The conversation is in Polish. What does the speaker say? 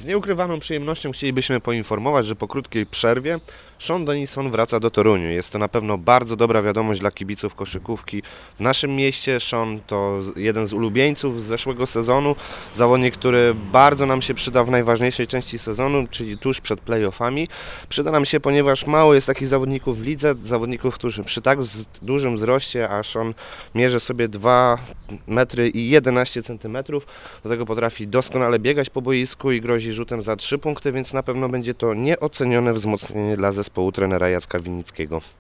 Z nieukrywaną przyjemnością chcielibyśmy poinformować, że po krótkiej przerwie Sean Denison wraca do Toruniu. Jest to na pewno bardzo dobra wiadomość dla kibiców koszykówki w naszym mieście. Sean to jeden z ulubieńców z zeszłego sezonu, zawodnik, który bardzo nam się przyda w najważniejszej części sezonu, czyli tuż przed playoffami. Przyda nam się, ponieważ mało jest takich zawodników w lidze, zawodników, którzy przy tak dużym wzroście, a Sean mierzy sobie 2 metry i 11 centymetrów, do tego potrafi doskonale biegać po boisku i grozi rzutem za 3 punkty, więc na pewno będzie to nieocenione wzmocnienie dla zespołu trenera Jacka Winnickiego.